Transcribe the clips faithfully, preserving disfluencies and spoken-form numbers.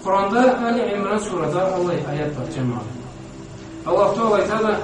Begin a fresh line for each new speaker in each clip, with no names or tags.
Kur'an'da Ali İmran surada Allah ayet var cemaat. Allah Teala Teala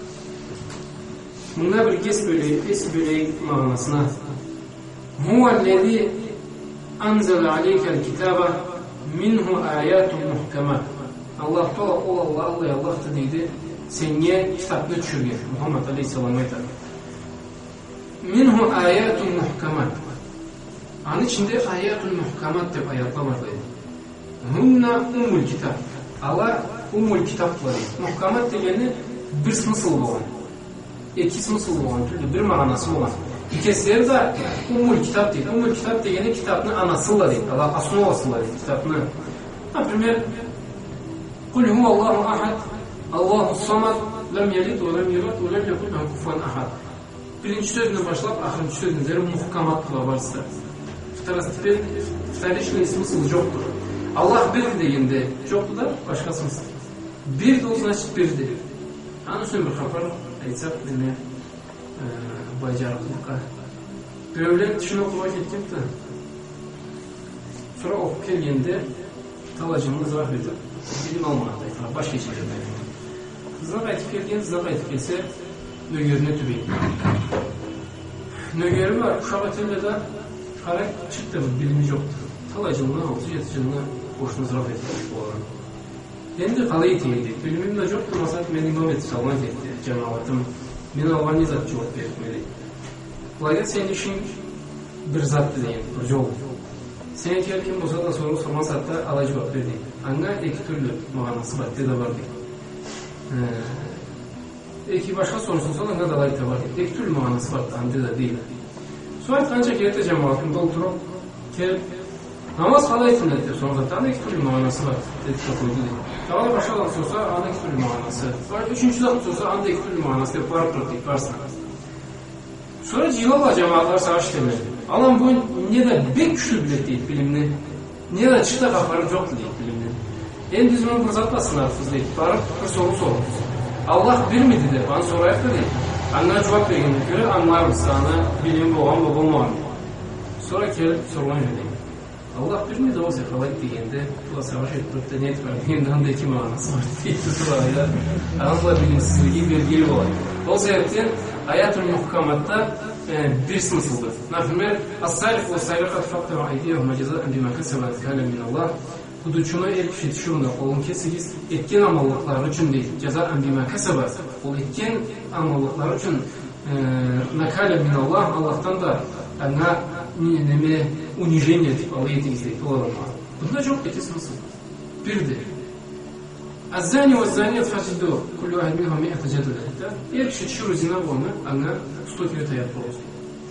buna bir ges böleği, es böleği manasına Huvellezî anzele aleykel kitâbe minhu âyâtun muhkemat. Allah Teala o Allah Allah Allah dedi senye kitabını düşürgen Muhammed Aleyhisselam'a aytar. Minhu âyâtun muhkemat. Anın içinde ayatun muhkemat diye ayetler var dedi. Hunna umul kitap. Allah umul kitap var. Muhkemat degeni bir smysl olan. İki smysl olan, türlü bir manası olan. İkisileri de umul kitap değil. Umul kitap degeni kitabın anasıyla değil. Allah asnovasıyla değil kitabını. Например, Kul huvallahu ahad, Allahu samad, lem yelid ve lem yulad ve lem yekun lehu kufuven ahad. Birinci sözüne başlayıp ahırıncı sözüne üzeri muhkematla varsa. Vtariçli smysl yoktur. Allah bir degende yoktur da başka smysl. Bir de o значит birdir. Anı üçün bir xapar aytsaq mene bacarıqlıqqa. Birovlar düşünü okuğa ketkepti. Sonra okup kelgende talacımını zıraq edip bilim almanaqda aytaq, başka şeylerden aytaq. Zıraq aytip kelgen, zıraq aytip kelse nögerine tübeydi. Nögeri var, uşaq atellede karak çıktı mı bilimiz yoktu. Talacılığına olsa yatıcılığına boşuna zıraf etmiş bu olan. Hem de kalayı teydik. Bilimim de yoktu. Mesela ben imam eti salman etti. Cemaatım. Ben alban zat cevap vermeli. Layık senin işin bir zattı diyeyim. Bir yol. Sen ekerken bu saatten soru sorma saatte ala cevap verdi. Anna iki türlü manası var. Dede var diye. Eki başka sorusun sonra anna da layıkta var diye. İki türlü manası var. Anne de değil. Sonra ancak yerde cemaatimde oturup ki namaz kalaytın dedi. Sonra zaten iki türlü manası var. Dedik de koydu dedi. Daha başka adam sorsa anda iki türlü manası. Sonra üçüncü zaman sorsa anda iki türlü manası diye var pratik varsa. Sonra cilallah cemaatlar savaş demedi. Alan bu ne de bir güçlü bile değil bilimli. Ne de çıkta kafarı yok değil bilimli. En biz bunu fırsatla sınavsız değil. Barıp bir soru soruruz. Allah bir mi dedi? Bana sorayak da değil. Anna cevap verdiğine göre anlar mı sana bilim boğan babam var mı? Sonra kelip sormayı dedi. Allah bir mi de o sekalayıp diyende bu savaş ettirip de ne etmedi? Yandan da iki manası var. İktisi var ya. Anadolu bilimsizliği bir dil olay. O sebepten ayat-ı muhkamatta bir smysıldır. Nafirmer as-sarif ve sayrakat faktor aydiyahuma cezaen bima kesebat kâle minallah. Huduçunu el kişitişurunda olun kesigiz etken amallıklar için değil. Cezaen bima kesebat. O etken amallıklar için nakale minallah Allah'tan da ana neme unijeniye tip alayeti izleyip olalım. Bunda çok iki smysl. Birdir. Az-zani ve zaniyet fasiddu kullu vahid minhum mi'ate cedede. El kişitişuru zina olma ana sto kere tayap olsun.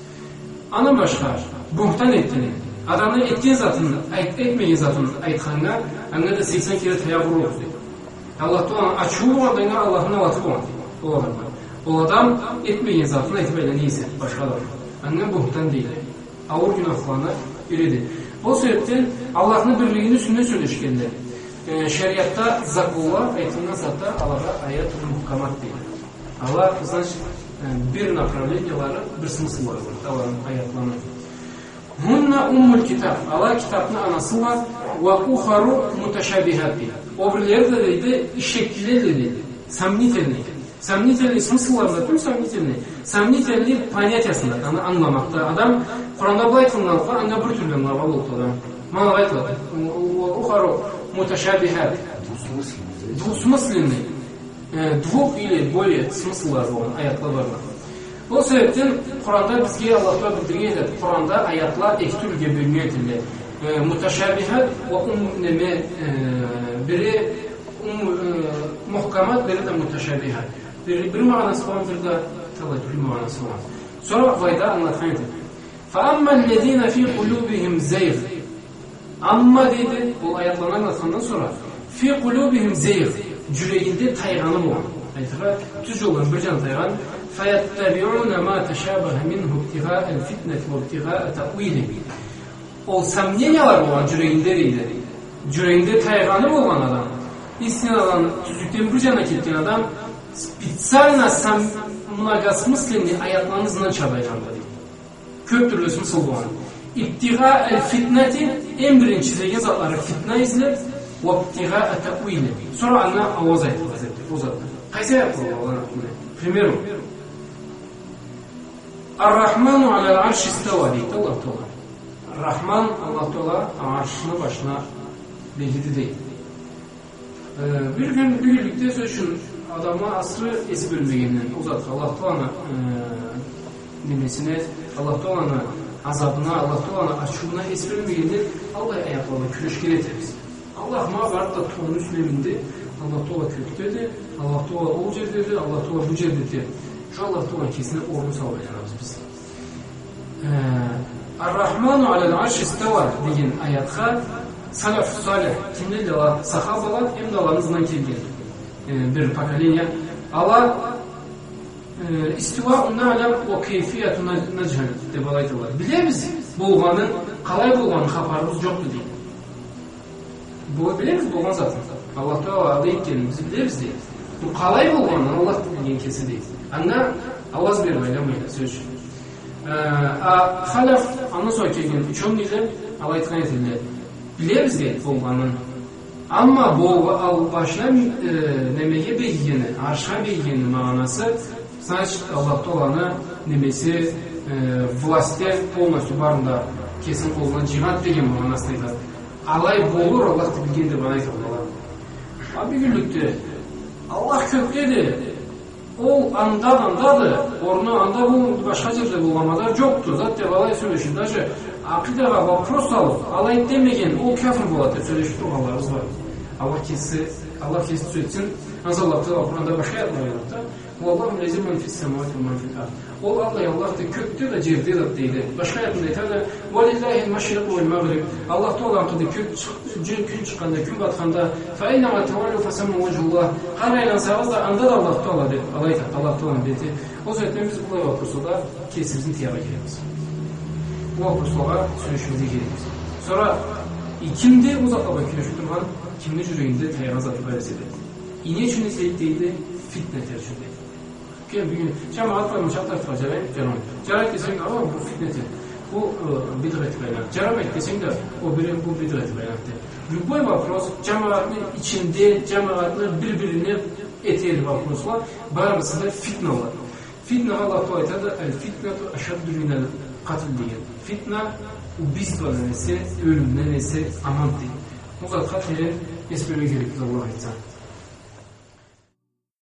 Ana başka buhtan ettiğini adamın etken zatını, etmeyen zatını aytkanlar, anne de seksen kere tayavvur olur. Allah Teala açığı oradan Allah'ın avatı bu. O adam etmeyen zatını etmeyle neyse başka adam. Anne buhtan değil. Ağır günahlarına iridir. O sebepten Allah'ın birliğini üstüne söyleşkenler. Ee, şeriatta zakullah, ayetinden zatta Allah'a ayet-ı muhkamat değil. Allah bizden bir направленияları, bir smysl var. Allah'ın ayetlerine. Hunna ummul kitap. Allah kitabının anası var. Ve uharu muteşabihat değil. O birileri de dedi, şekilleri de dedi. Samnitelni. Samnitelni smysllarında tüm samnitelni. Samnitelni понятиясында, yani anlamakta. Adam Kur'an'da bu ayetlerinde anne bir türlü anlamalı oldu adam. Mana ayetler. Uharu muteşabihat. Двусмысленный. Двух или более смыслlar olan ayetler var. O sebepten Kur'an'da bizge Allah'ta bildirgeydi. Kur'an'da ayetler iki türlüge bölünüyor edildi. Muteşabihat ve umneme biri muhkamat, biri de muteşabihat. Bir, bir manası var, bir de talatülü manası var. Sonra vayda anlatmaydı. فَأَمَّا الَّذ۪ينَ ف۪ي قُلُوبِهِمْ زَيْغ. Amma dedi, bu ayetlerini anlattıktan sonra ف۪ي قُلُوبِهِمْ زَيْغ. Cüreğinde tayganım olan. Ayetler tüz olan bir can taygan. فَيَتَّبِعُونَ مَا تَشَابَهَ مِنْهُ ابْتِغَاءَ الْفِتْنَةِ وَابْتِغَاءَ تَأْوِيلِهِ. O samneniyalar olan cüreğinde değildir. Cüreğinde tayganım olan adam. İstinadan tüzükten bir cana gittiğin adam spitsalna sam mnogosmысленный ayetlarınızla çabaylandı. Köp türlü smysl olan. İbtiga el fitneti en birinci zeki zatları fitne izler وَابْتِغَاءَ تَقْوِيلِ. Sonra anna avaz ayet Hazretleri. O zaten. Kaysa yapıyor Allah'ın aklına. Primero. Ar-Rahmanu alel arş isteva deyip Allah Teala. Rahman Allah Teala arşını başına belirdi değil. Ee, bir gün bir birlikte söyleşin adama asrı esi bölmegenden uzat Allah Teala'nın e, nimesine, Allah Teala'nın azabına, Allah Teala'nın açığına esi bölmegenden Allah ayaklarına küreşkir eteriz. Allah ma var da toğun üstleminde Allah Teala köktedi, Allah Teala o cerdedi, Allah Teala bu cerdedi. Şu Allah Teala kesine ornu sağlayacağız biz. Ee, Ar-Rahmanu alel arş isteva deyin ayatga salaf salih kimdir de var sahabalar hem de Allah'ınızdan kelgen ee, bir pakalenya Allah e, istiva ondan alem o keyfiyatı necehel de balaydılar. Bilemiz boğanın kalay boğanın haberimiz yoktu değil. Bu bilemiz boğan zaten. Allah Teala adayıp gelimizi biliriz değil. Bu kalay boğanın Allah bildiğin kesi değil. Anna avaz bir baylamayla söz. A halaf anı sonra kelgen üçon diyle Allah etkan etildi. Biliriz değil boğanın. Ama bu başına e, nemeye beygeni, arşa beygeni manası sadece Allah Teala'nın nemesi e, власте полностью barında kesin koluna cihat degen manasıydı. Alay boğulur Allah da bilgende bana aytып Allah. Abi günlükte Allah kökledi. O anda andadı. Ornu anda bu başka yerde bulamalar yoktu. Zaten alay söyleşin. Daşı akıdaga вопрос alıp alay demegen o kafir buladı. Söyleşin oğullarımız var. Allah kesi Allah kesi söylesin. Nasıl Allah Teala Kur'an'da başka yapmıyor da. Vallahu lezim men fis semavati ve men fil ard. O Allah Allah da köktü de cirdi de deydi. Başka yapmıyor da velillahi'l meşrik ve'l mağrib. Allah Teala da kök gün çıkanda gün batanda fa inna ma tawallu fa sammu vecihullah. Harayla sağda anda da Allah Teala dedi. Allah Allah Teala dedi. O zaten biz bu vapusuda kesimizin tiyaba gireriz. Bu vapusuda söyleşimize gireriz. Sonra ikindi uzakta bakıyor şu durman kimde yüreğinde tayana zatı baresi dedi. İne için izleyip fitne tercihde. Ki bir gün cemaat var müşahtar facaray canım. Cemaat desen ama bu fitneti. Bu e, bid'at bayrak. Cemaat desen de o biri bu bid'at bayraktı. Любой вопрос cemaatin içinde cemaatler birbirini eteri vapurusla barımızda fitne var. Fitne Allah Teala da el fitnetu aşaddu minel katl diyor. Fitne ubistra nesi, ölüm nesi aman değil. O kadar katlinin esmeri gerekli Allah için.